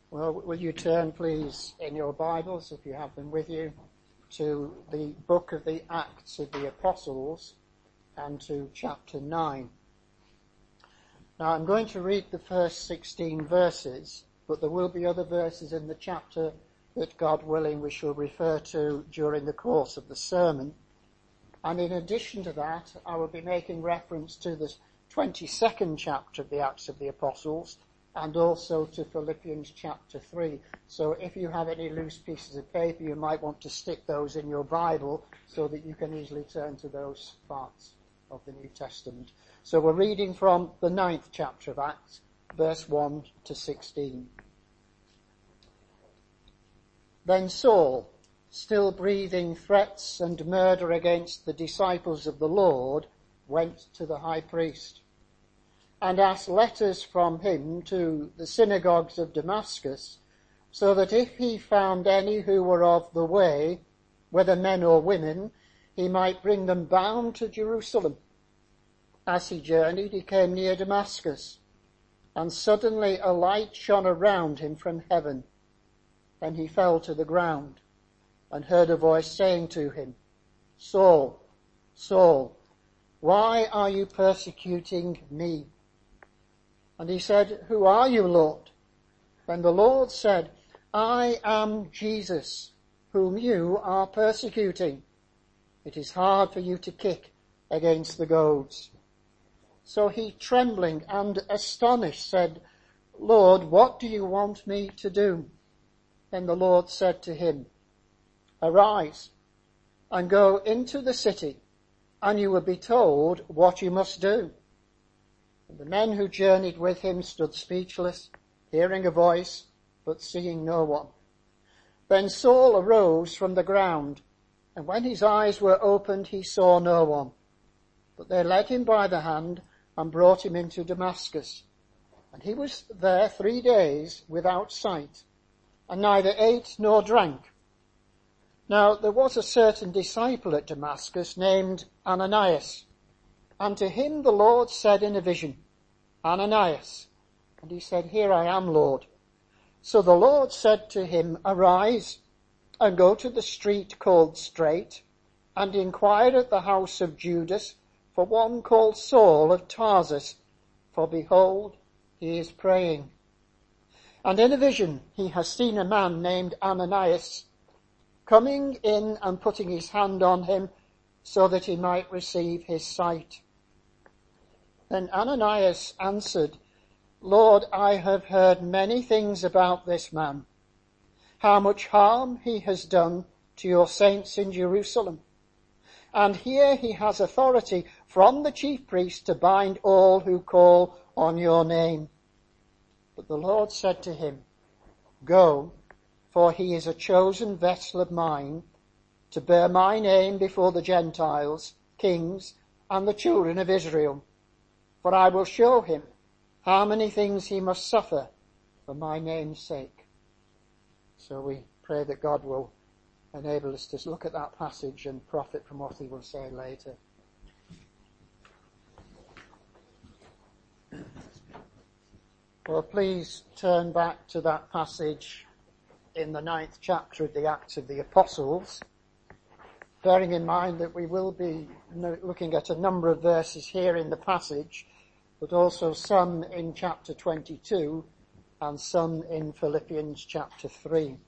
Well, will you turn, please, in your Bibles, if you have them with you, to the book of the Acts of the Apostles and to chapter 9. Now, I'm going to read the first 16 verses, but there will be other verses in the chapter that, God willing, we shall refer to during the course of the sermon. And in addition to that, I will be making reference to the 22nd chapter of the Acts of the Apostles, and also to Philippians chapter 3. So if you have any loose pieces of paper, you might want to stick those in your Bible so that you can easily turn to those parts of the New Testament. So we're reading from the 9th chapter of Acts, verse 1 to 16. Then Saul, still breathing threats and murder against the disciples of the Lord, went to the high priest and asked letters from him to the synagogues of Damascus, so that if he found any who were of the way, whether men or women, he might bring them bound to Jerusalem. As he journeyed, he came near Damascus, and suddenly a light shone around him from heaven. Then he fell to the ground and heard a voice saying to him, "Saul, Saul, why are you persecuting me?" And he said, "Who are you, Lord?" Then the Lord said, "I am Jesus, whom you are persecuting. It is hard for you to kick against the goads." So he, trembling and astonished, said, "Lord, what do you want me to do?" Then the Lord said to him, "Arise and go into the city, and you will be told what you must do." And the men who journeyed with him stood speechless, hearing a voice, but seeing no one. Then Saul arose from the ground, and when his eyes were opened, he saw no one. But they led him by the hand and brought him into Damascus. And he was there 3 days without sight, and neither ate nor drank. Now there was a certain disciple at Damascus named Ananias, and to him the Lord said in a vision, "Ananias." And he said, "Here I am, Lord." So the Lord said to him, "Arise and go to the street called Straight, and inquire at the house of Judas for one called Saul of Tarsus, for behold, he is praying. And in a vision he has seen a man named Ananias coming in and putting his hand on him so that he might receive his sight." Then Ananias answered, "Lord, I have heard many things about this man, how much harm he has done to your saints in Jerusalem. And here he has authority from the chief priest to bind all who call on your name." But the Lord said to him, "Go, for he is a chosen vessel of mine to bear my name before the Gentiles, kings, and the children of Israel. For I will show him how many things he must suffer for my name's sake." So we pray that God will enable us to look at that passage and profit from what he will say later. Well, please turn back to that passage in the 9th chapter of the Acts of the Apostles, bearing in mind that we will be looking at a number of verses here in the passage, but also some in chapter 22 and some in Philippians chapter 3.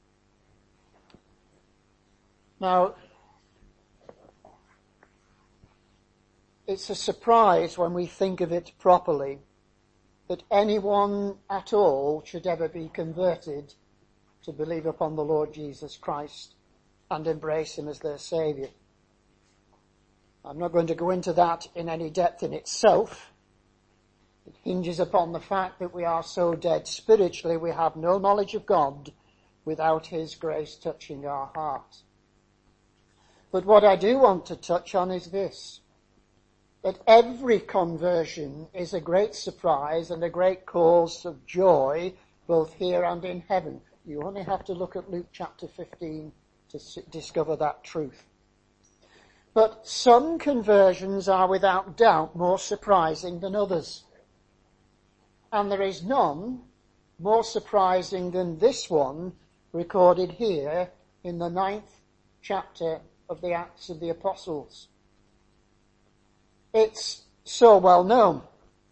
Now, it's a surprise when we think of it properly that anyone at all should ever be converted to believe upon the Lord Jesus Christ and embrace him as their Saviour. I'm not going to go into that in any depth in itself. It hinges upon the fact that we are so dead spiritually we have no knowledge of God without his grace touching our heart. But what I do want to touch on is this, that every conversion is a great surprise and a great cause of joy both here and in heaven. You only have to look at Luke chapter 15 to discover that truth. But some conversions are without doubt more surprising than others. And there is none more surprising than this one recorded here in the 9th chapter of the Acts of the Apostles. It's so well known.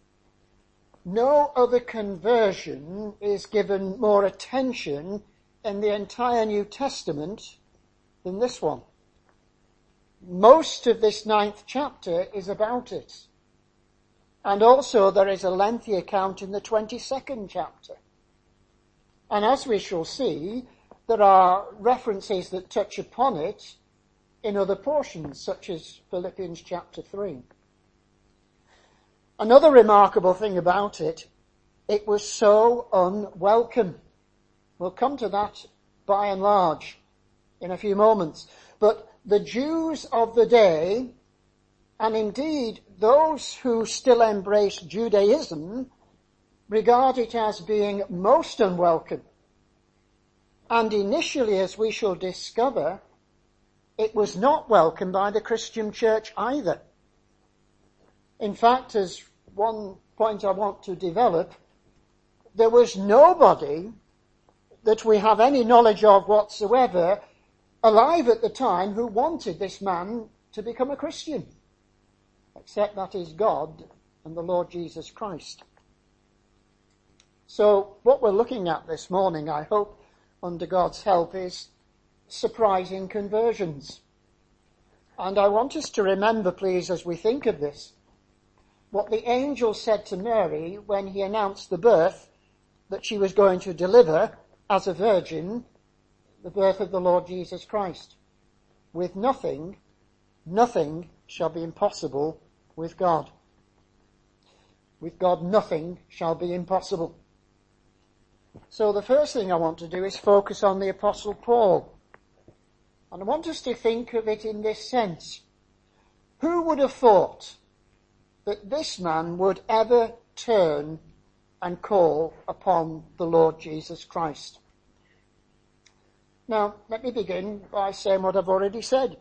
No other conversion is given more attention in the entire New Testament than this one. Most of this 9th chapter is about it. And also there is a lengthy account in the 22nd chapter. And as we shall see, there are references that touch upon it in other portions, such as Philippians chapter 3. Another remarkable thing about it, it was so unwelcome. We'll come to that by and large in a few moments. But the Jews of the day, and indeed those who still embrace Judaism, regard it as being most unwelcome. And initially, as we shall discover, it was not welcomed by the Christian church either. In fact, as one point I want to develop, there was nobody that we have any knowledge of whatsoever alive at the time who wanted this man to become a Christian, except that is God and the Lord Jesus Christ. So what we're looking at this morning, I hope, under God's help, is surprising conversions. And I want us to remember, please, as we think of this, what the angel said to Mary when he announced the birth that she was going to deliver as a virgin, the birth of the Lord Jesus Christ. With nothing shall be impossible with God. With God, nothing shall be impossible. So the first thing I want to do is focus on the Apostle Paul. And I want us to think of it in this sense. Who would have thought that this man would ever turn and call upon the Lord Jesus Christ? Now, let me begin by saying what I've already said.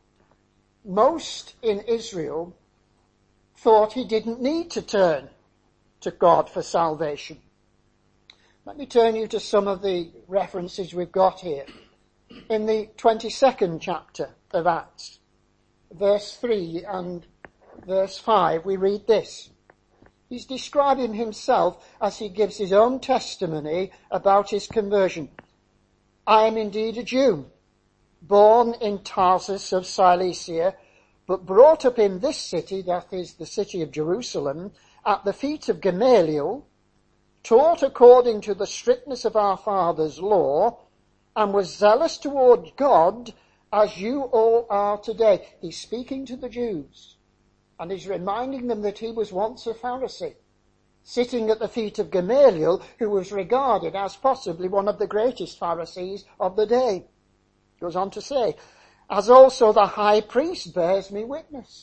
Most in Israel thought he didn't need to turn to God for salvation. Let me turn you to some of the references we've got here. In the 22nd chapter of Acts, verse 3 and verse 5, we read this. He's describing himself as he gives his own testimony about his conversion. I am indeed a Jew, born in Tarsus of Cilicia, but brought up in this city, that is the city of Jerusalem, at the feet of Gamaliel, taught according to the strictness of our fathers' law, and was zealous toward God as you all are today. He's speaking to the Jews, and he's reminding them that he was once a Pharisee, sitting at the feet of Gamaliel, who was regarded as possibly one of the greatest Pharisees of the day. Goes on to say, as also the high priest bears me witness,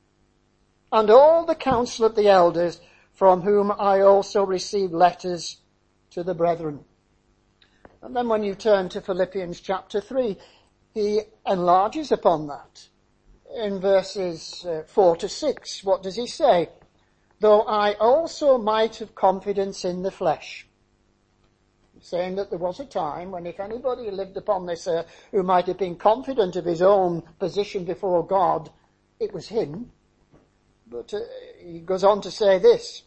and all the council of the elders, from whom I also received letters to the brethren. And then when you turn to Philippians chapter 3, he enlarges upon that. In verses 4 to 6, what does he say? Though I also might have confidence in the flesh. Saying that there was a time when if anybody lived upon this earth who might have been confident of his own position before God, it was him. But he goes on to say this.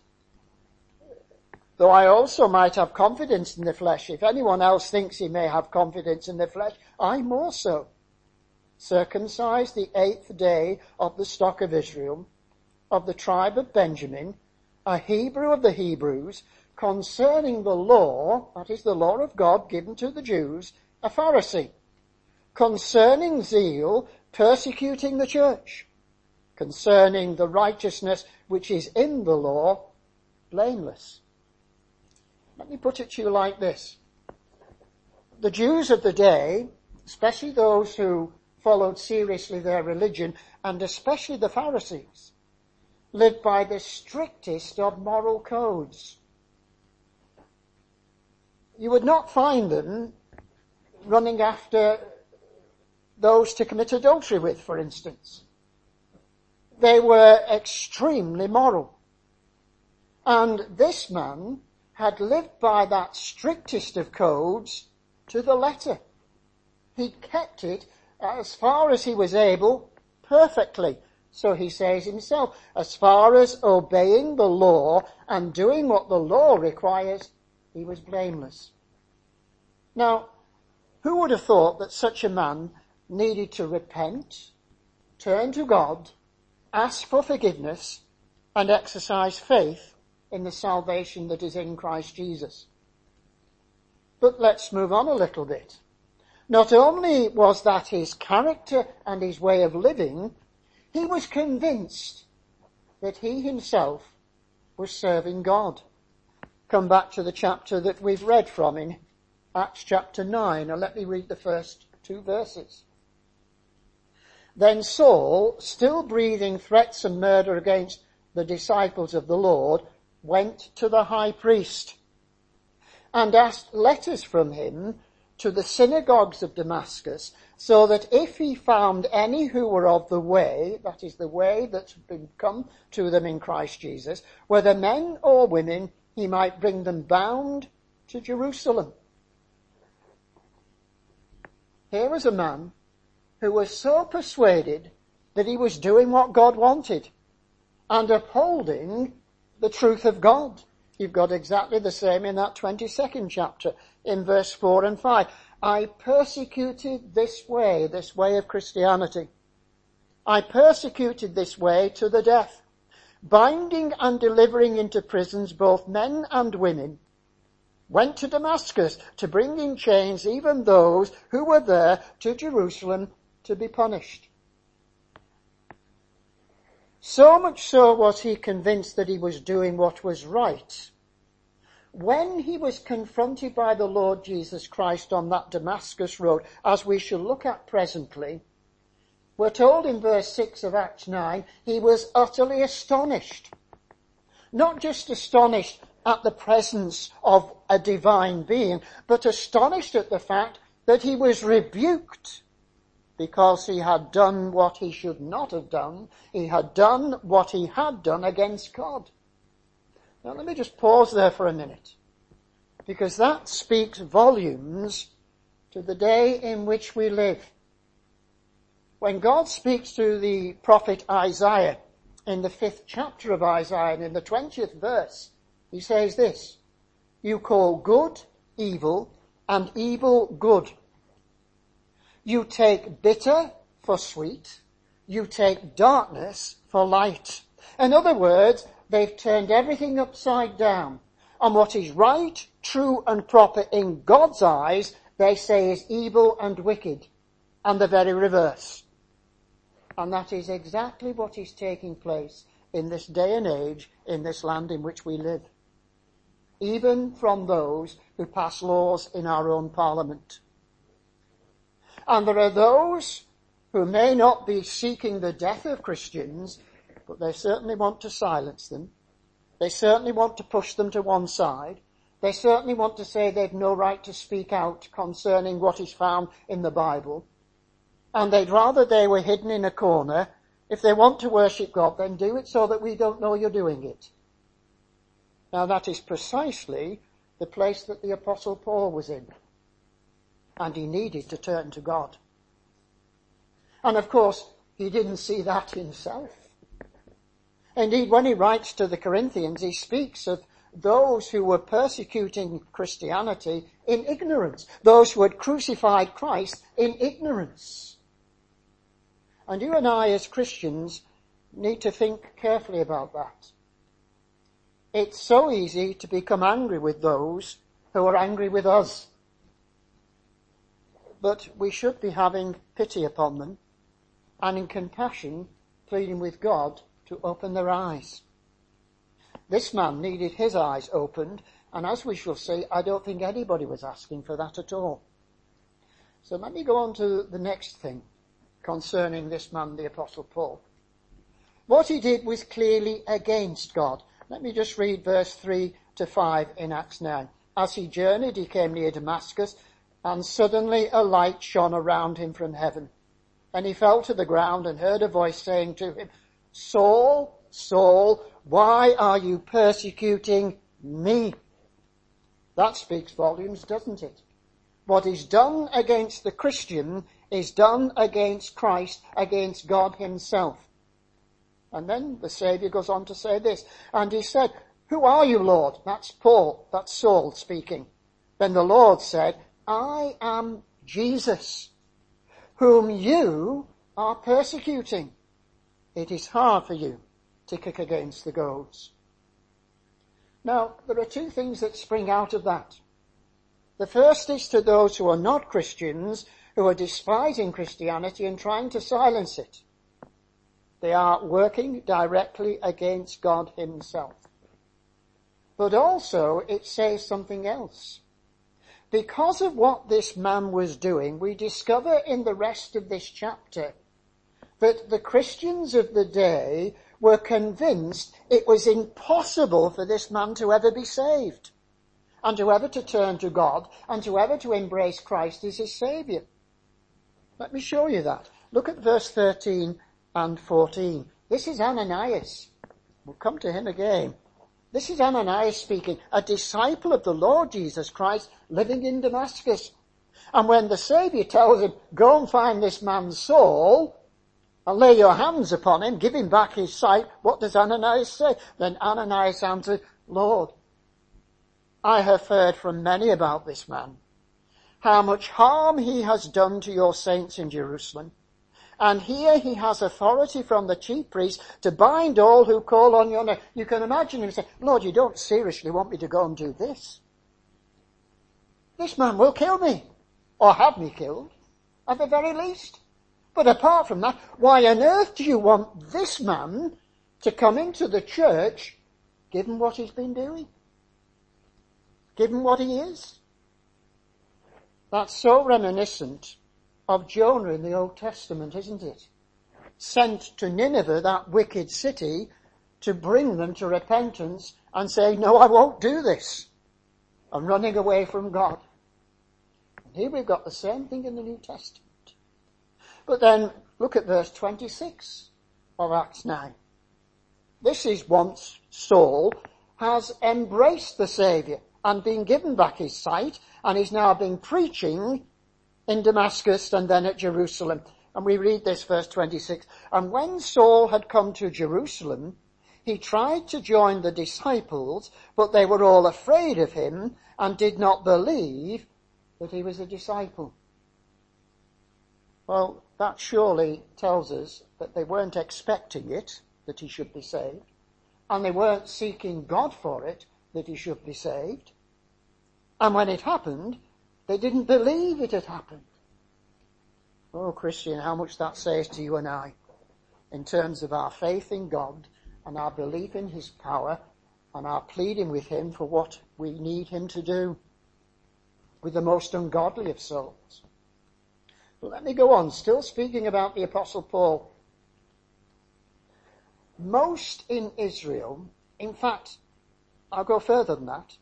Though I also might have confidence in the flesh, if anyone else thinks he may have confidence in the flesh, I more so. Circumcised the 8th day of the stock of Israel, of the tribe of Benjamin, a Hebrew of the Hebrews, concerning the law, that is the law of God given to the Jews, a Pharisee. Concerning zeal, persecuting the church. Concerning the righteousness which is in the law, blameless. Let me put it to you like this. The Jews of the day, especially those who followed seriously their religion, and especially the Pharisees, lived by the strictest of moral codes. You would not find them running after those to commit adultery with, for instance. They were extremely moral. And this man had lived by that strictest of codes to the letter. He kept it as far as he was able perfectly. So he says himself, as far as obeying the law and doing what the law requires, he was blameless. Now, who would have thought that such a man needed to repent, turn to God, ask for forgiveness, and exercise faith in the salvation that is in Christ Jesus? But let's move on a little bit. Not only was that his character and his way of living, he was convinced that he himself was serving God. Come back to the chapter that we've read from in Acts chapter 9, and let me read the first 2 verses. Then Saul, still breathing threats and murder against the disciples of the Lord, went to the high priest and asked letters from him to the synagogues of Damascus, so that if he found any who were of the way, that is the way that's been come to them in Christ Jesus, whether men or women, he might bring them bound to Jerusalem. Here was a man who was so persuaded that he was doing what God wanted and upholding the truth of God. You've got exactly the same in that 22nd chapter in verse 4 and 5. I persecuted this way of Christianity. I persecuted this way to the death, binding and delivering into prisons both men and women. Went to Damascus to bring in chains even those who were there to Jerusalem to be punished. So much so was he convinced that he was doing what was right. When he was confronted by the Lord Jesus Christ on that Damascus road, as we shall look at presently, we're told in verse 6 of Acts 9, he was utterly astonished. Not just astonished at the presence of a divine being, but astonished at the fact that he was rebuked because he had done what he should not have done. He had done what he had done against God. Now let me just pause there for a minute, because that speaks volumes to the day in which we live. When God speaks to the prophet Isaiah in the 5th chapter of Isaiah and in the 20th verse, he says this, you call good evil and evil good. You take bitter for sweet. You take darkness for light. In other words, they've turned everything upside down. And what is right, true and proper in God's eyes, they say is evil and wicked. And the very reverse. And that is exactly what is taking place in this day and age, in this land in which we live. Even from those who pass laws in our own parliament. And there are those who may not be seeking the death of Christians, but they certainly want to silence them. They certainly want to push them to one side. They certainly want to say they've no right to speak out concerning what is found in the Bible. And they'd rather they were hidden in a corner. If they want to worship God, then do it so that we don't know you're doing it. Now that is precisely the place that the Apostle Paul was in. And he needed to turn to God. And of course, he didn't see that himself. Indeed, when he writes to the Corinthians, he speaks of those who were persecuting Christianity in ignorance. Those who had crucified Christ in ignorance. And you and I as Christians need to think carefully about that. It's so easy to become angry with those who are angry with us. But we should be having pity upon them and in compassion pleading with God to open their eyes. This man needed his eyes opened, and as we shall see, I don't think anybody was asking for that at all. So let me go on to the next thing concerning this man, the Apostle Paul. What he did was clearly against God. Let me just read verse 3 to 5 in Acts 9. As he journeyed, he came near Damascus, and suddenly a light shone around him from heaven. And he fell to the ground and heard a voice saying to him, Saul, Saul, why are you persecuting me? That speaks volumes, doesn't it? What is done against the Christian is done against Christ, against God himself. And then the Saviour goes on to say this, and he said, "Who are you, Lord?" That's Paul, that's Saul speaking. Then the Lord said, "I am Jesus, whom you are persecuting. It is hard for you to kick against the goads." Now, there are two things that spring out of that. The first is to those who are not Christians, who are despising Christianity and trying to silence it. They are working directly against God himself. But also, it says something else. Because of what this man was doing, we discover in the rest of this chapter that the Christians of the day were convinced it was impossible for this man to ever be saved, and to ever to turn to God, and to ever to embrace Christ as his Saviour. Let me show you that. Look at verse 13 and 14. This is Ananias. We'll come to him again. This is Ananias speaking, a disciple of the Lord Jesus Christ living in Damascus. And when the Saviour tells him, "Go and find this man Saul, and lay your hands upon him, give him back his sight," what does Ananias say? Then Ananias answered, "Lord, I have heard from many about this man, how much harm he has done to your saints in Jerusalem. And here he has authority from the chief priests to bind all who call on your name." You can imagine him saying, "Lord, you don't seriously want me to go and do this? This man will kill me, or have me killed, at the very least. But apart from that, why on earth do you want this man to come into the church, given what he's been doing? Given what he is?" That's so reminiscent of Jonah in the Old Testament, isn't it? Sent to Nineveh, that wicked city, to bring them to repentance and say, "No, I won't do this," and running away from God. And here we've got the same thing in the New Testament. But then look at verse 26 of Acts 9. This is once Saul has embraced the Saviour and been given back his sight, and he's now been preaching in Damascus and then at Jerusalem. And we read this, verse 26. "And when Saul had come to Jerusalem, he tried to join the disciples, but they were all afraid of him and did not believe that he was a disciple." Well, that surely tells us that they weren't expecting it, that he should be saved, and they weren't seeking God for it, that he should be saved. And when it happened, they didn't believe it had happened. Oh, Christian, how much that says to you and I in terms of our faith in God and our belief in his power and our pleading with him for what we need him to do with the most ungodly of souls. But let me go on, still speaking about the Apostle Paul. Most in Israel, in fact, I'll go further than that,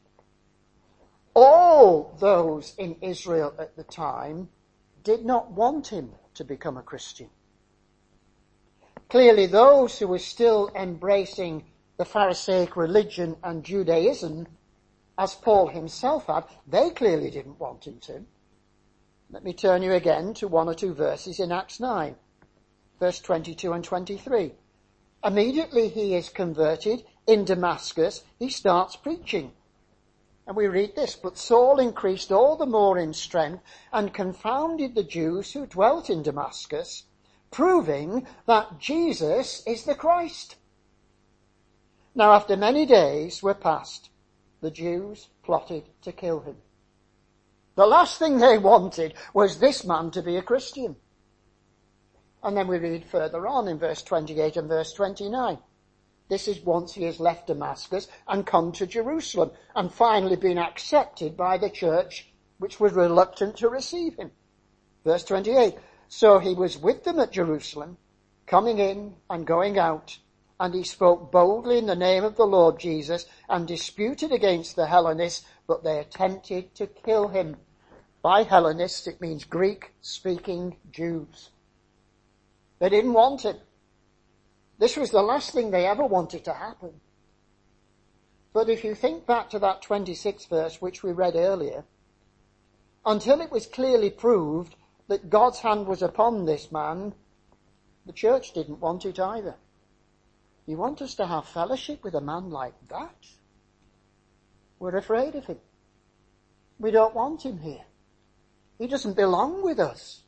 all those in Israel at the time did not want him to become a Christian. Clearly, those who were still embracing the Pharisaic religion and Judaism, as Paul himself had, they clearly didn't want him to. Let me turn you again to one or two verses in Acts 9, verse 22 and 23. Immediately he is converted in Damascus, he starts preaching. And we read this, "But Saul increased all the more in strength and confounded the Jews who dwelt in Damascus, proving that Jesus is the Christ." Now after many days were passed, the Jews plotted to kill him. The last thing they wanted was this man to be a Christian. And then we read further on in verse 28 and verse 29. This is once he has left Damascus and come to Jerusalem and finally been accepted by the church, which was reluctant to receive him. Verse 28, "So he was with them at Jerusalem, coming in and going out, and he spoke boldly in the name of the Lord Jesus and disputed against the Hellenists, but they attempted to kill him." By Hellenists, it means Greek-speaking Jews. They didn't want him. This was the last thing they ever wanted to happen. But if you think back to that 26th verse which we read earlier, until it was clearly proved that God's hand was upon this man, the church didn't want it either. You want us to have fellowship with a man like that? We're afraid of him. We don't want him here. He doesn't belong with us.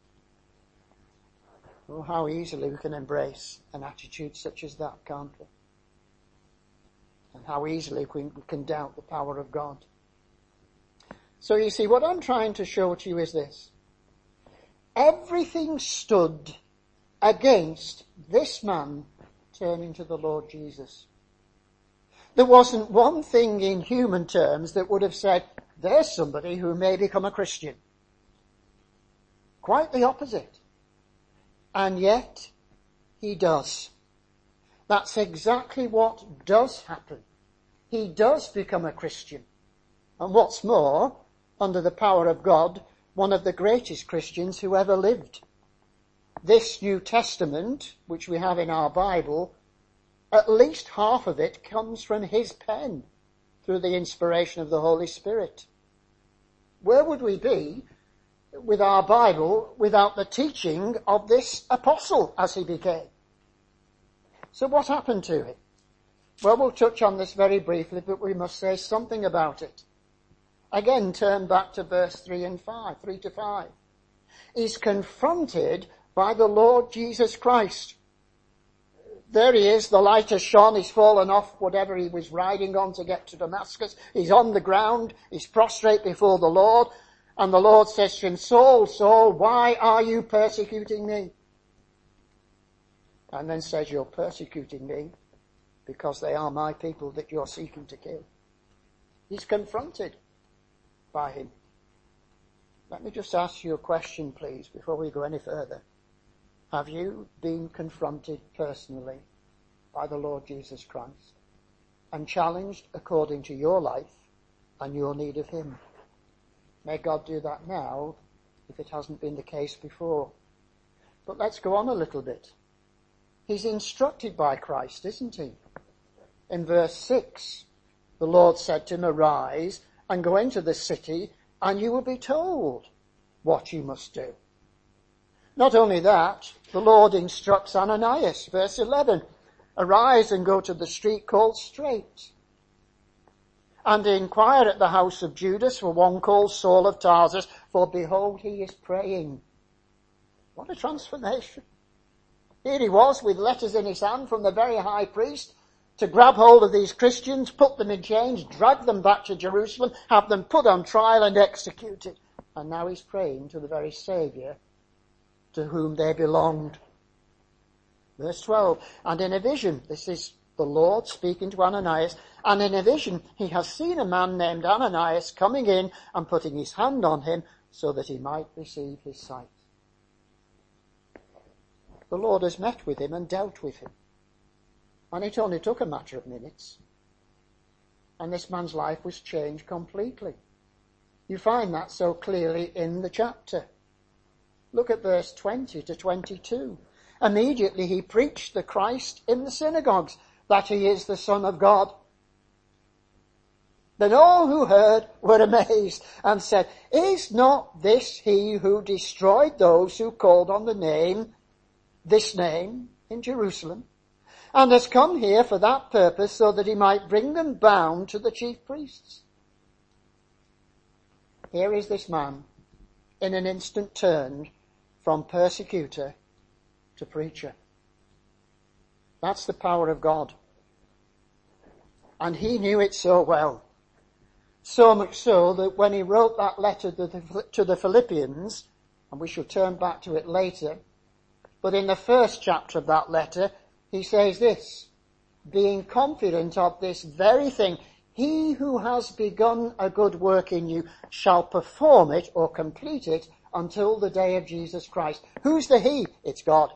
Oh, how easily we can embrace an attitude such as that, can't we? And how easily we can doubt the power of God. So you see, what I'm trying to show to you is this. Everything stood against this man turning to the Lord Jesus. There wasn't one thing in human terms that would have said, there's somebody who may become a Christian. Quite the opposite. And yet, he does. That's exactly what does happen. He does become a Christian. And what's more, under the power of God, one of the greatest Christians who ever lived. This New Testament, which we have in our Bible, at least half of it comes from his pen through the inspiration of the Holy Spirit. Where would we be with our Bible without the teaching of this apostle as he became? So what happened to him? Well, we'll touch on this very briefly, but we must say something about it. Again, turn back to verse 3 to 5. He's confronted by the Lord Jesus Christ. There he is, the light has shone, he's fallen off whatever he was riding on to get to Damascus. He's on the ground, he's prostrate before the Lord, and the Lord says to him, Saul, Saul, why are you persecuting me? And then says, you're persecuting me because they are my people that you're seeking to kill. He's confronted by him. Let me just ask you a question, please, before we go any further. Have you been confronted personally by the Lord Jesus Christ and challenged according to your life and your need of him? May God do that now if it hasn't been the case before. But let's go on a little bit. He's instructed by Christ, isn't he? In verse 6, the Lord said to him, arise and go into the city and you will be told what you must do. Not only that, the Lord instructs Ananias, verse 11, arise and go to the street called Straight, and inquire at the house of Judas for one called Saul of Tarsus, for behold, he is praying. What a transformation. Here he was with letters in his hand from the very high priest to grab hold of these Christians, put them in chains, drag them back to Jerusalem, have them put on trial and executed. And now he's praying to the very Saviour to whom they belonged. Verse 12, and in a vision, this is the Lord speaking to Ananias, and in a vision he has seen a man named Ananias coming in and putting his hand on him so that he might receive his sight. The Lord has met with him and dealt with him. And it only took a matter of minutes. And this man's life was changed completely. You find that so clearly in the chapter. Look at verse 20 to 22. Immediately he preached the Christ in the synagogues, that he is the Son of God. Then all who heard were amazed and said, is not this he who destroyed those who called on the name, this name, in Jerusalem, and has come here for that purpose, so that he might bring them bound to the chief priests? Here is this man, in an instant turned from persecutor to preacher. That's the power of God. And he knew it so well. So much so that when he wrote that letter to the Philippians, and we shall turn back to it later, but in the first chapter of that letter, he says this, being confident of this very thing, he who has begun a good work in you shall perform it or complete it until the day of Jesus Christ. Who's the he? It's God.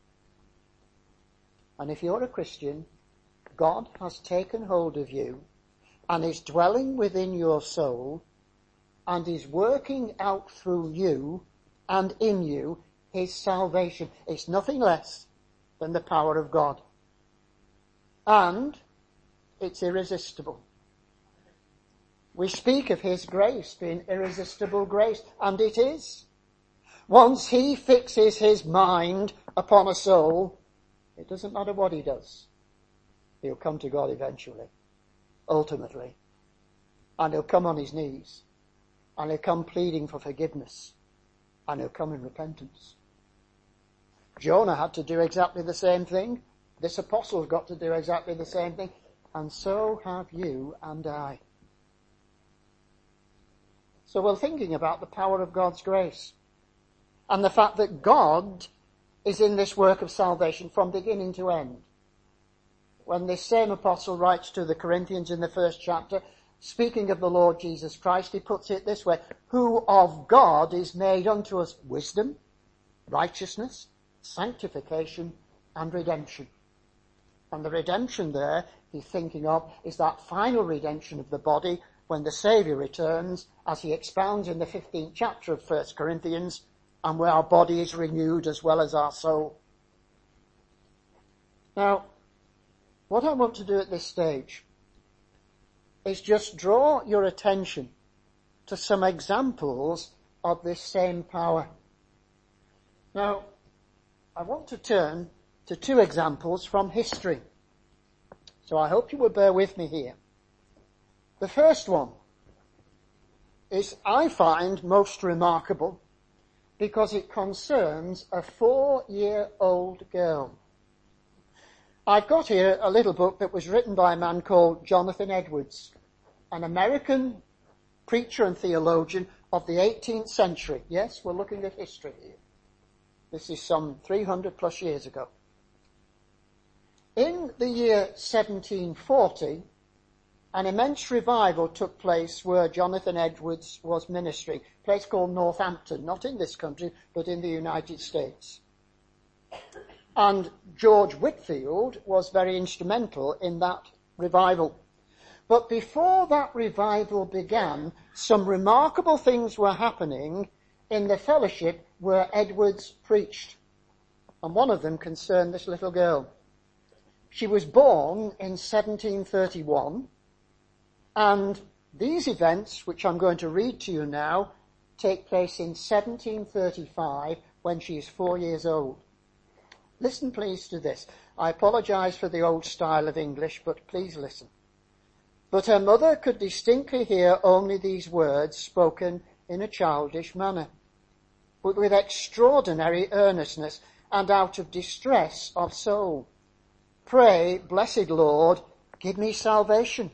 And if you're a Christian, God has taken hold of you and is dwelling within your soul and is working out through you and in you his salvation. It's nothing less than the power of God. And it's irresistible. We speak of his grace being irresistible grace, and it is. Once he fixes his mind upon a soul, it doesn't matter what he does. He'll come to God eventually, ultimately. And he'll come on his knees. And he'll come pleading for forgiveness. And he'll come in repentance. Jonah had to do exactly the same thing. This apostle's got to do exactly the same thing. And so have you and I. So we're thinking about the power of God's grace and the fact that God is in this work of salvation from beginning to end. When this same apostle writes to the Corinthians in the first chapter, speaking of the Lord Jesus Christ, he puts it this way: who of God is made unto us wisdom, righteousness, sanctification, and redemption. And the redemption there he's thinking of is that final redemption of the body when the Saviour returns, as he expounds in the 15th chapter of 1 Corinthians, and where our body is renewed as well as our soul. Now, what I want to do at this stage is just draw your attention to some examples of this same power. Now, I want to turn to two examples from history. So I hope you will bear with me here. The first one is, I find, most remarkable because it concerns a 4-year-old girl. I've got here a little book that was written by a man called Jonathan Edwards, an American preacher and theologian of the 18th century. Yes, we're looking at history here. This is some 300 plus years ago. In the year 1740, an immense revival took place where Jonathan Edwards was ministering, a place called Northampton, not in this country, but in the United States. And George Whitefield was very instrumental in that revival. But before that revival began, some remarkable things were happening in the fellowship where Edwards preached. And one of them concerned this little girl. She was born in 1731, and these events, which I'm going to read to you now, take place in 1735 when she is 4 years old. Listen please to this. I apologize for the old style of English, but please listen. But her mother could distinctly hear only these words spoken in a childish manner, but with extraordinary earnestness and out of distress of soul. Pray, blessed Lord, give me salvation.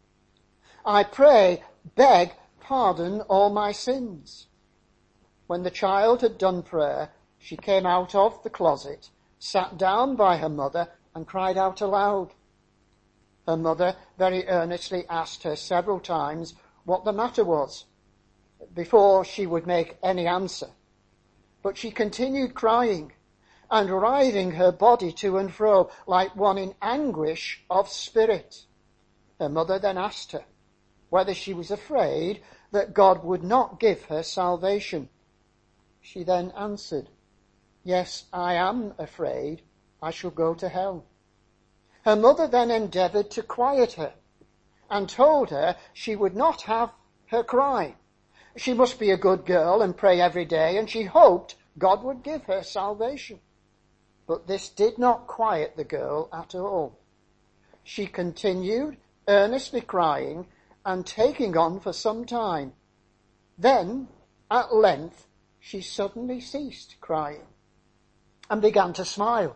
I pray, beg pardon all my sins. When the child had done prayer, she came out of the closet, sat down by her mother, and cried out aloud. Her mother very earnestly asked her several times what the matter was, before she would make any answer. But she continued crying and writhing her body to and fro like one in anguish of spirit. Her mother then asked her whether she was afraid that God would not give her salvation. She then answered, "Yes, I am afraid I shall go to hell." Her mother then endeavoured to quiet her and told her she would not have her cry. She must be a good girl and pray every day, and she hoped God would give her salvation. But this did not quiet the girl at all. She continued earnestly crying and taking on for some time. Then, at length, she suddenly ceased crying and began to smile,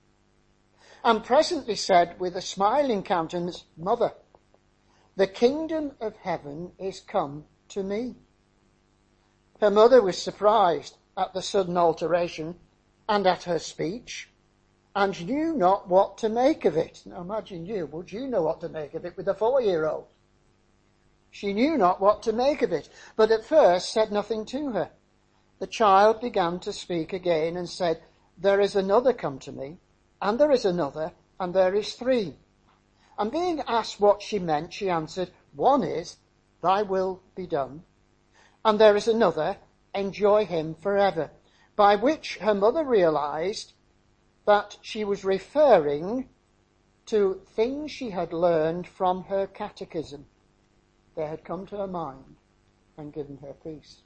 and presently said with a smiling countenance, "Mother, the kingdom of heaven is come to me." Her mother was surprised at the sudden alteration and at her speech, and knew not what to make of it. Now imagine would you know what to make of it with a 4-year-old? She knew not what to make of it, but at first said nothing to her. The child began to speak again and said, "There is another come to me, and there is another, and there is 3. And being asked what she meant, she answered, "One is, thy will be done. And there is another, enjoy him forever." By which her mother realized that she was referring to things she had learned from her catechism. They had come to her mind and given her peace.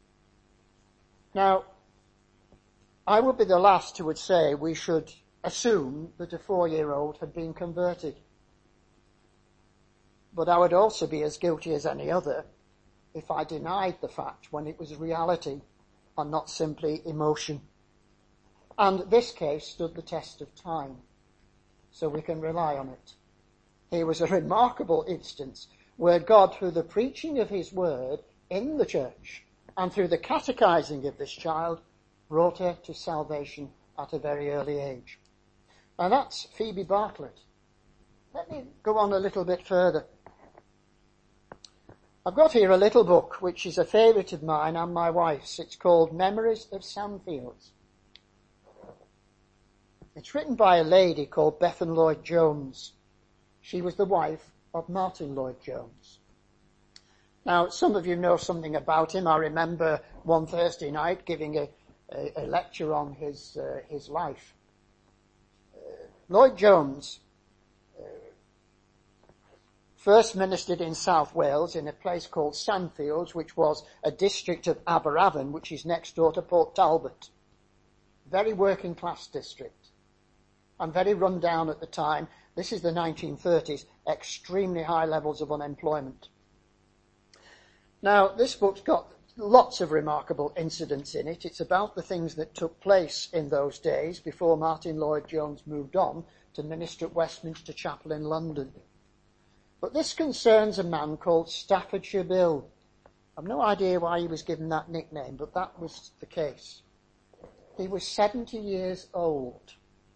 Now, I would be the last who would say we should assume that a 4-year-old had been converted. But I would also be as guilty as any other if I denied the fact when it was reality and not simply emotion. And this case stood the test of time, so we can rely on it. Here was a remarkable instance where God, through the preaching of his word in the church and through the catechizing of this child, brought her to salvation at a very early age. And that's Phoebe Bartlett. Let me go on a little bit further. I've got here a little book which is a favourite of mine and my wife's. It's called Memories of Sandfields. It's written by a lady called Bethan Lloyd-Jones. She was the wife of Martin Lloyd-Jones. Now, some of you know something about him. I remember one Thursday night giving a lecture on his life. Lloyd-Jones first ministered in South Wales in a place called Sandfields, which was a district of Aberavon, which is next door to Port Talbot. Very working class district. And very run down at the time. This is the 1930s, extremely high levels of unemployment. Now, this book's got lots of remarkable incidents in it. It's about the things that took place in those days before Martin Lloyd-Jones moved on to minister at Westminster Chapel in London. But this concerns a man called Staffordshire Bill. I've no idea why he was given that nickname, but that was the case. He was 70 years old.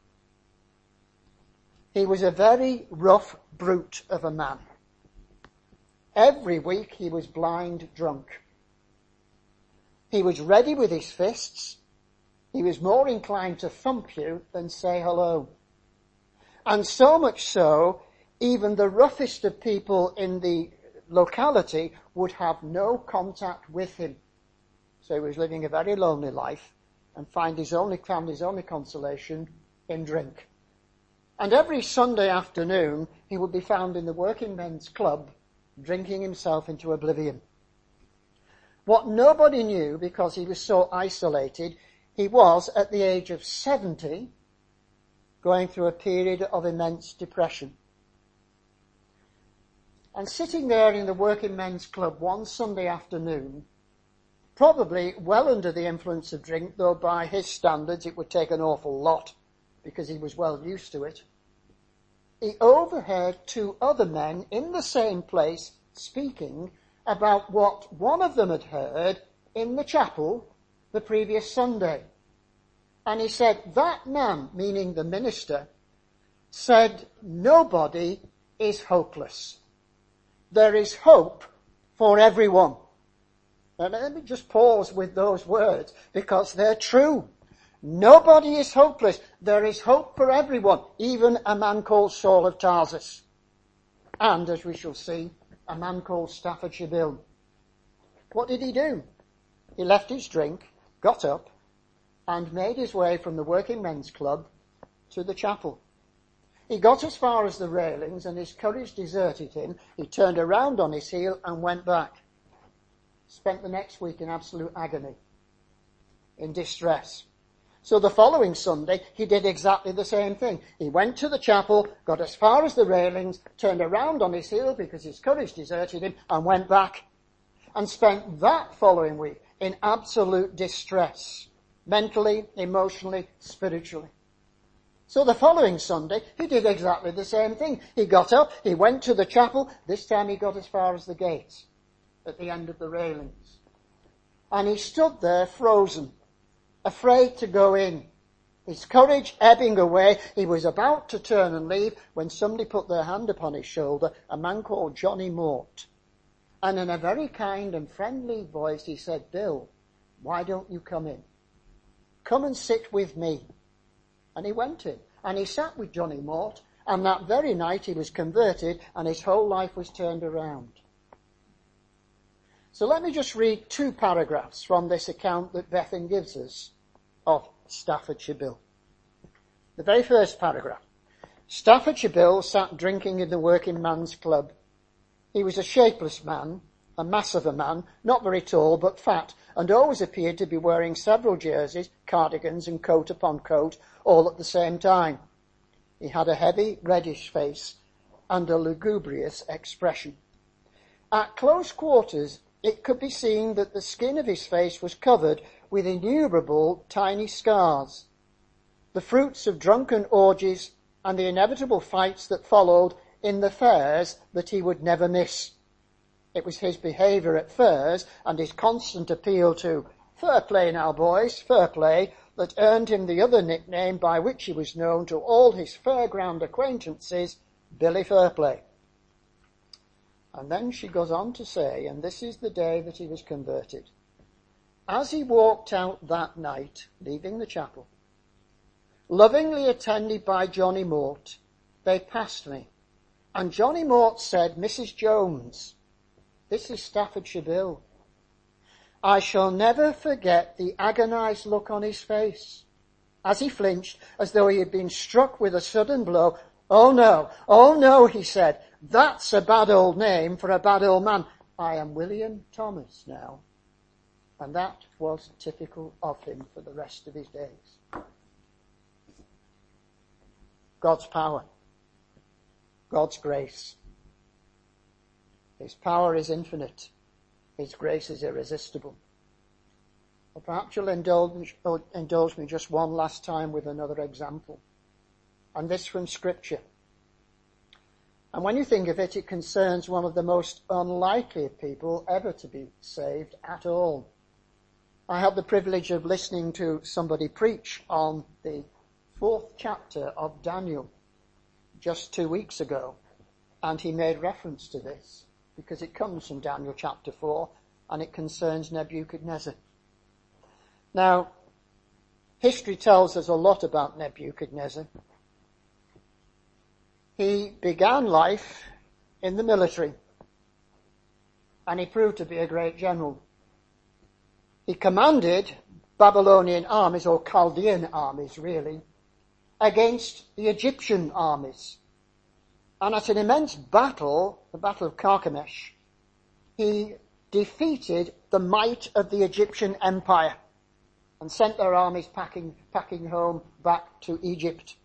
He was a very rough brute of a man. Every week he was blind drunk. He was ready with his fists. He was more inclined to thump you than say hello. And so much so, even the roughest of people in the locality would have no contact with him. So he was living a very lonely life and found his only consolation in drink. And every Sunday afternoon, he would be found in the Working Men's Club, drinking himself into oblivion. What nobody knew, because he was so isolated, he was, at the age of 70, going through a period of immense depression. And sitting there in the Working Men's Club one Sunday afternoon, probably well under the influence of drink, though by his standards it would take an awful lot, because he was well used to it, he overheard 2 other men in the same place speaking about what one of them had heard in the chapel the previous Sunday. And he said, that man, meaning the minister, said, nobody is hopeless. There is hope for everyone. Now let me just pause with those words, because they're true. Nobody is hopeless. There is hope for everyone, even a man called Saul of Tarsus. And, as we shall see, a man called Staffordshire Bill. What did he do? He left his drink, got up, and made his way from the Working Men's Club to the chapel. He got as far as the railings, and his courage deserted him. He turned around on his heel and went back. Spent the next week in absolute agony, in distress. So the following Sunday, he did exactly the same thing. He went to the chapel, got as far as the railings, turned around on his heel because his courage deserted him, and went back. And spent that following week in absolute distress, mentally, emotionally, spiritually. So the following Sunday, he did exactly the same thing. He got up, he went to the chapel. This time he got as far as the gates, at the end of the railings. And he stood there frozen, afraid to go in. His courage ebbing away. He was about to turn and leave when somebody put their hand upon his shoulder, a man called Johnny Mort. And in a very kind and friendly voice he said, Bill, why don't you come in? Come and sit with me. And he went in. And he sat with Johnny Mort. And that very night he was converted and his whole life was turned around. So let me just read 2 paragraphs from this account that Bethan gives us of Staffordshire Bill. The very first paragraph. Staffordshire Bill sat drinking in the working man's club. He was a shapeless man, a mass of a man, not very tall but fat, and always appeared to be wearing several jerseys, cardigans and coat upon coat, all at the same time. He had a heavy, reddish face and a lugubrious expression. At close quarters, it could be seen that the skin of his face was covered with innumerable tiny scars, the fruits of drunken orgies and the inevitable fights that followed in the fairs that he would never miss. It was his behaviour at fairs and his constant appeal to "Fair play now, boys, fair play," that earned him the other nickname by which he was known to all his fairground acquaintances, Billy Fairplay. And then she goes on to say, and this is the day that he was converted. As he walked out that night, leaving the chapel, lovingly attended by Johnny Mort, they passed me, and Johnny Mort said, "Mrs. Jones, this is Staffordshire Bill." I shall never forget the agonised look on his face as he flinched as though he had been struck with a sudden blow. Oh no, he said, "that's a bad old name for a bad old man. I am William Thomas now." And that was typical of him for the rest of his days. God's power, God's grace. His power is infinite. His grace is irresistible. Or perhaps you'll indulge me just one last time with another example. And this from Scripture. And when you think of it, it concerns one of the most unlikely people ever to be saved at all. I had the privilege of listening to somebody preach on the 4th chapter of Daniel just 2 weeks ago. And he made reference to this, because it comes from Daniel chapter 4, and it concerns Nebuchadnezzar. Now, history tells us a lot about Nebuchadnezzar. He began life in the military, and he proved to be a great general. He commanded Babylonian armies, or Chaldean armies really, against the Egyptian armies. And at an immense battle, the Battle of Carchemish, he defeated the might of the Egyptian Empire and sent their armies packing home back to Egypt.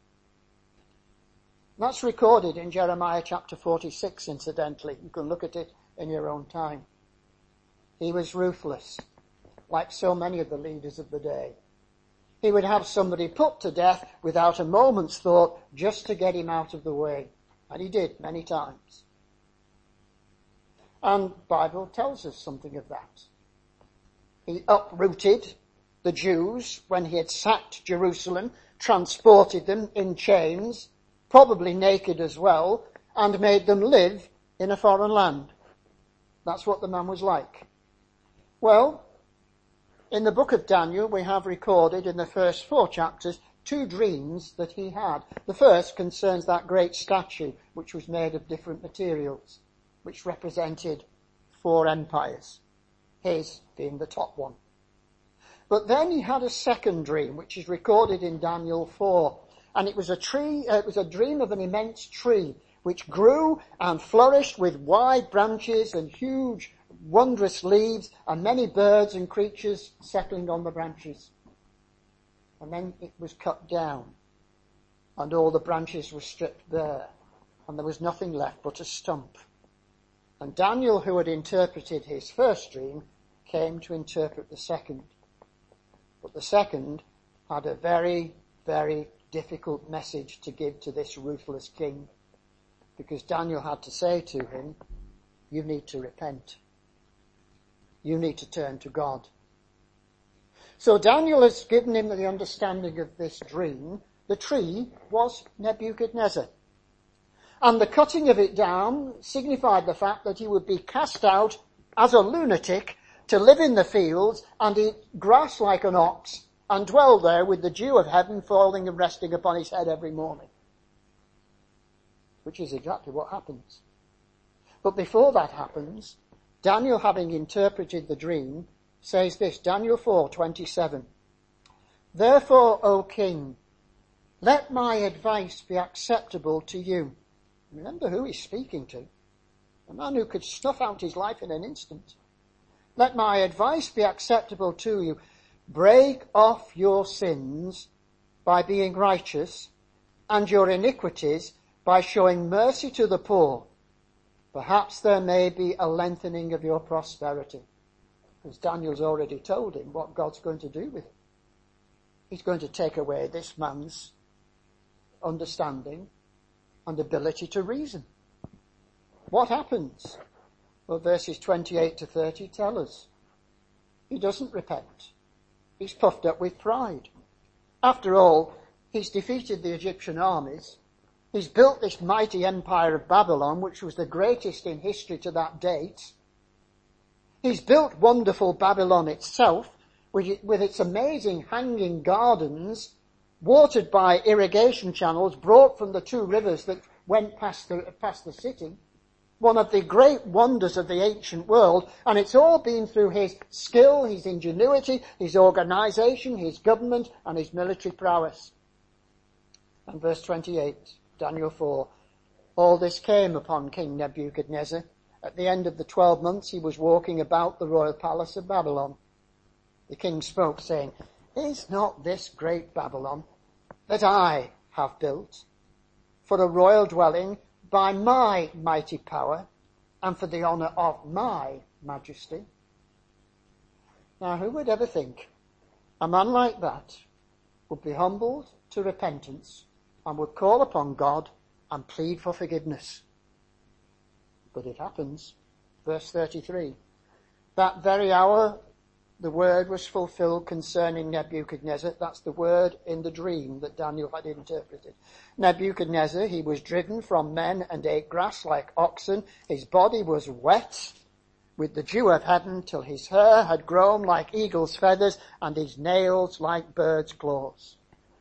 That's recorded in Jeremiah chapter 46, incidentally. You can look at it in your own time. He was ruthless, like so many of the leaders of the day. He would have somebody put to death without a moment's thought just to get him out of the way. And he did many times. And the Bible tells us something of that. He uprooted the Jews when he had sacked Jerusalem, transported them in chains, probably naked as well, and made them live in a foreign land. That's what the man was like. Well, in the book of Daniel, we have recorded in the first 4 chapters 2 dreams that he had. The first concerns that great statue, which was made of different materials, which represented 4 empires, his being the top one. But then he had a second dream, which is recorded in Daniel 4, and it was a dream of an immense tree, which grew and flourished with wide branches and huge, wondrous leaves, and many birds and creatures settling on the branches. And then it was cut down, and all the branches were stripped bare, and there was nothing left but a stump. And Daniel, who had interpreted his first dream, came to interpret the second. But the second had a very, very difficult message to give to this ruthless king, because Daniel had to say to him, you need to repent. You need to turn to God. So Daniel has given him the understanding of this dream. The tree was Nebuchadnezzar. And the cutting of it down signified the fact that he would be cast out as a lunatic to live in the fields and eat grass like an ox and dwell there with the dew of heaven falling and resting upon his head every morning. Which is exactly what happens. But before that happens, Daniel, having interpreted the dream, says this, Daniel 4:27. Therefore, O king, Let my advice be acceptable to you. Remember who he's speaking to. A man who could snuff out his life in an instant. Let my advice be acceptable to you. Break off your sins by being righteous, and your iniquities by showing mercy to the poor. Perhaps there may be a lengthening of your prosperity. Because Daniel's already told him what God's going to do with it. He's going to take away this man's understanding and ability to reason. What happens? Well, verses 28 to 30 tell us. He doesn't repent. He's puffed up with pride. After all, he's defeated the Egyptian armies. He's built this mighty empire of Babylon, which was the greatest in history to that date. He's built wonderful Babylon itself, with its amazing hanging gardens, watered by irrigation channels brought from the two rivers that went past the city. One of the great wonders of the ancient world, and it's all been through his skill, his ingenuity, his organisation, his government, and his military prowess. And verse 28, Daniel 4, all this came upon King Nebuchadnezzar. At the end of the 12 months he was walking about the royal palace of Babylon. The king spoke, saying, Is not this great Babylon that I have built for a royal dwelling by my mighty power and for the honour of my majesty? Now, who would ever think a man like that would be humbled to repentance and would call upon God and plead for forgiveness? But it happens. Verse 33. That very hour the word was fulfilled concerning Nebuchadnezzar. That's the word in the dream that Daniel had interpreted. Nebuchadnezzar, he was driven from men and ate grass like oxen. His body was wet with the dew of heaven till his hair had grown like eagle's feathers and his nails like bird's claws.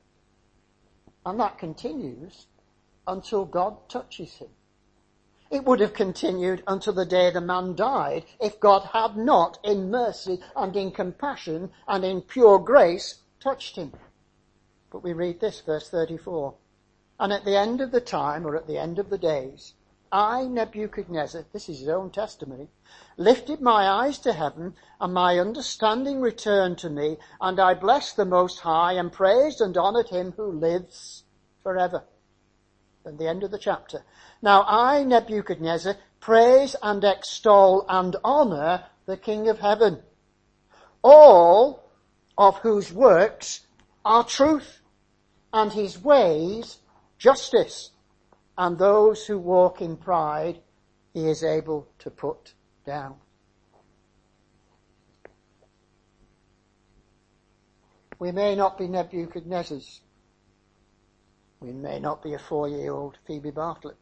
And that continues until God touches him. It would have continued until the day the man died if God had not, in mercy and in compassion and in pure grace, touched him. But we read this, verse 34. And at the end of the time, or at the end of the days, I, Nebuchadnezzar, this is his own testimony, lifted my eyes to heaven, and my understanding returned to me, and I blessed the Most High, and praised and honoured him who lives forever. At the end of the chapter. Now I, Nebuchadnezzar, praise and extol and honour the King of heaven, all of whose works are truth, and his ways justice, and those who walk in pride he is able to put down. We may not be Nebuchadnezzars. We may not be a 4-year-old Phoebe Bartlett.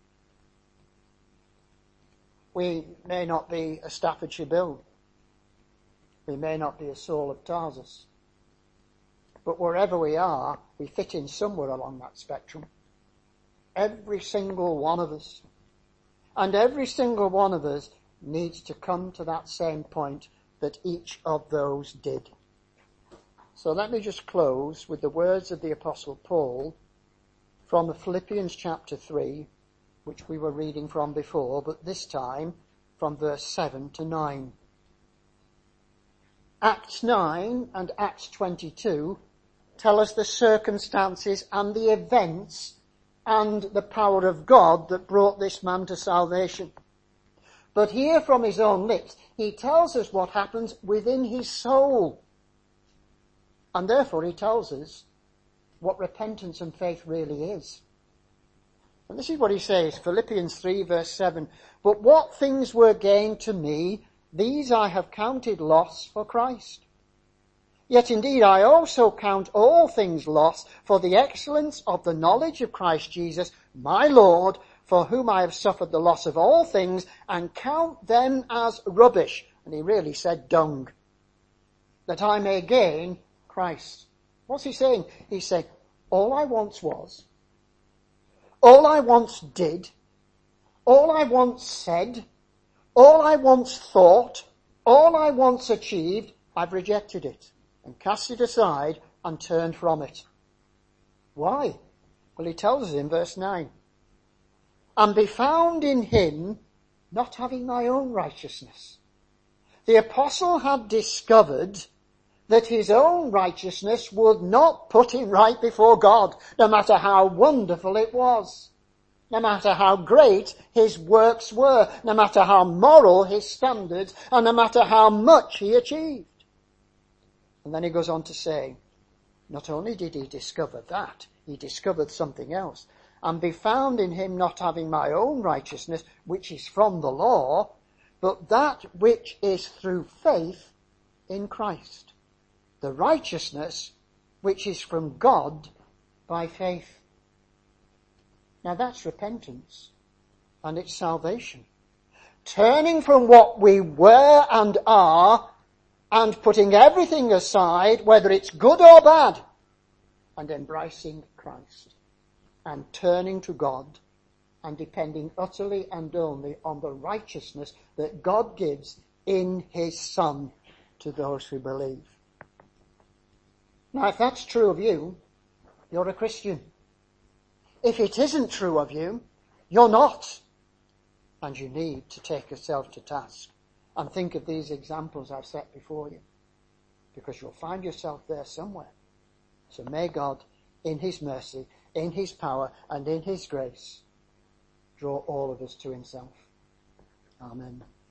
We may not be a Staffordshire Bill. We may not be a Saul of Tarsus. But wherever we are, we fit in somewhere along that spectrum. Every single one of us. And every single one of us needs to come to that same point that each of those did. So let me just close with the words of the Apostle Paul from Philippians chapter 3, which we were reading from before, but this time from verse 7 to 9. Acts 9 and Acts 22 tell us the circumstances and the events and the power of God that brought this man to salvation. But here from his own lips, he tells us what happens within his soul. And therefore he tells us what repentance and faith really is. And this is what he says, Philippians 3 verse 7. But what things were gained to me, these I have counted loss for Christ. Yet indeed I also count all things loss for the excellence of the knowledge of Christ Jesus, my Lord, for whom I have suffered the loss of all things, and count them as rubbish. And he really said dung. That I may gain Christ. What's he saying? He's saying, all I once was, all I once did, all I once said, all I once thought, all I once achieved, I've rejected it and cast it aside and turned from it. Why? Well, he tells us in verse 9. And be found in him, not having my own righteousness. The apostle had discovered that his own righteousness would not put him right before God, no matter how wonderful it was, no matter how great his works were, no matter how moral his standards, and no matter how much he achieved. And then he goes on to say, not only did he discover that, he discovered something else. And be found in him not having my own righteousness, which is from the law, but that which is through faith in Christ. The righteousness which is from God by faith. Now that's repentance, and it's salvation. Turning from what we were and are, and putting everything aside, whether it's good or bad, and embracing Christ, and turning to God, and depending utterly and only on the righteousness that God gives in his Son to those who believe. Now, if that's true of you, you're a Christian. If it isn't true of you, you're not. And you need to take yourself to task and think of these examples I've set before you, because you'll find yourself there somewhere. So may God, in his mercy, in his power, and in his grace, draw all of us to himself. Amen.